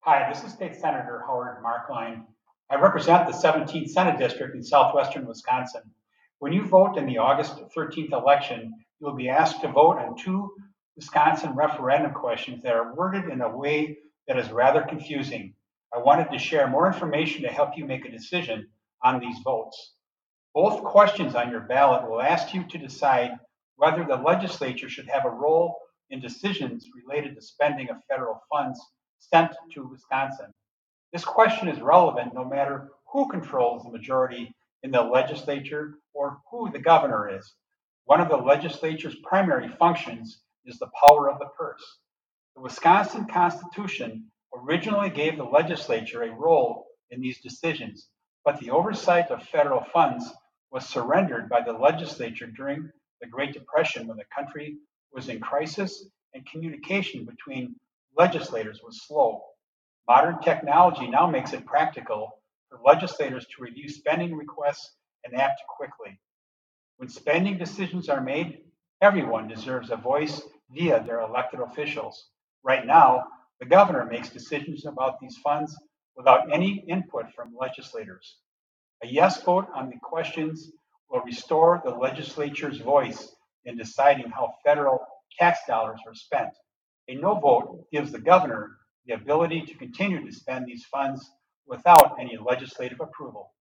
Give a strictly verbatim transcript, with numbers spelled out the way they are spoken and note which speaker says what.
Speaker 1: Hi, this is State Senator Howard Markline. I represent the seventeenth Senate District in southwestern Wisconsin. When you vote in the August thirteenth election, you will be asked to vote on two Wisconsin referendum questions that are worded in a way that is rather confusing. I wanted to share more information to help you make a decision on these votes. Both questions on your ballot will ask you to decide whether the legislature should have a role in decisions related to spending of federal funds sent to Wisconsin. This question is relevant no matter who controls the majority in the legislature or who the governor is. One of the legislature's primary functions is the power of the purse. The Wisconsin Constitution originally gave the legislature a role in these decisions, but the oversight of federal funds was surrendered by the legislature during the Great Depression when the country was in crisis and communication between legislators was slow. Modern technology now makes it practical for legislators to review spending requests and act quickly. When spending decisions are made, everyone deserves a voice via their elected officials. Right now, the governor makes decisions about these funds without any input from legislators. A yes vote on the questions will restore the legislature's voice in deciding how federal tax dollars are spent. A no vote gives the governor the ability to continue to spend these funds without any legislative approval.